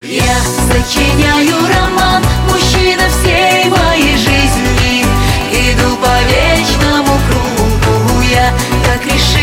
Я сочиняю роман, мужчина всей моей жизни. Иду по вечному кругу я, как решение.